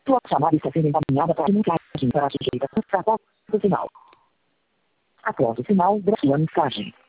Sua chamada está sendo encaminhada para a mensagem para a direita. Após o sinal. Após o sinal da sua mensagem,